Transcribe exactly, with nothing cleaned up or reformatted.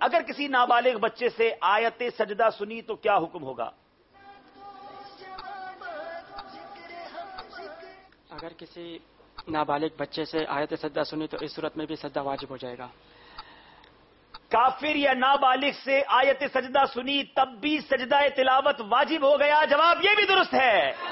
अगर किसी नाबालिग बच्चे से आयत सजदा सुनी तो क्या हुक्म होगा? अगर किसी नाबालिग बच्चे से आयत सजदा सुनी तो इस सूरत में भी सजदा वाजिब हो जाएगा। काफिर या नाबालिग से आयत सजदा सुनी तब भी सजदा तिलावत वाजिब हो गया? जवाब ये भी दुरुस्त है।